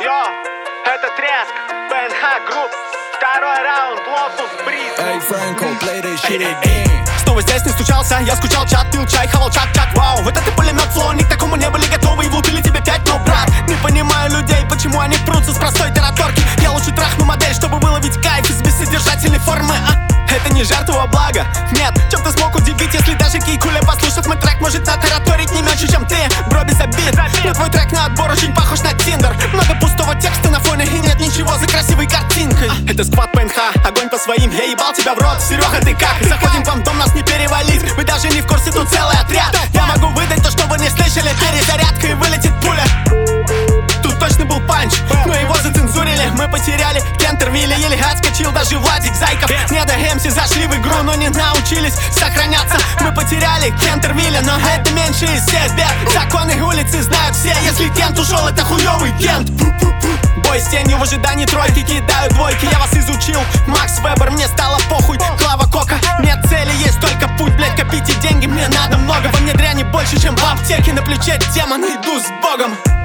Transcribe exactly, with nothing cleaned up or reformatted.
Йо, это треск, ПНХ Групп, второй раунд, Лотус Бриз. Эй, Фрэнко, play this shit again. Снова здесь не стучался, я скучал, чат, пил чай, хавал чак-чак. Вау, вот это пулемет флоу, они к такому не были готовы и влупили тебе пять, но, брат, не понимаю людей, почему они прутся с простой тараторки. Я лучше трахну модель, чтобы выловить кайф из бессодержательной формы, а? Это не жертва блага, нет, чем ты смог удивить, если даже Кейкуля, послушав мой трек, может натараторить не меньше, чем ты, бро, без обид. Но твой трек на отбор очень похож на Тиндер. Много пустого текста на фоне и нет ничего за красивой картинкой. Это сквад ПНХ, огонь по своим, я ебал тебя в рот. Серега, ты как? Заходим в вам дом, нас не перевалить. Вы даже не в курсе, тут целый отряд. Я могу выдать то, что вы не слышали. Перезарядка и вылетит пуля. Тут точно был панч, но его зацензурили. Мы потеряли Кентервилля, еле отскочил даже Владик Зайков. Не до МС зашли в игру, но не научились сохраняться. Мы потеряли Кентервилля, но это меньше из всех бед. Законы улицы знают все, если Кент ушел, это хуёвый Кент. Бой с тенью в ожидании тройки, кидаю двойки. Я вас изучил, Макс Вебер, мне стало похуй. Клава Кока, нет цели, есть только путь. Блять, копите деньги, мне надо много. Во мне дряни больше, чем в аптеке. На плече демон, иду с Богом.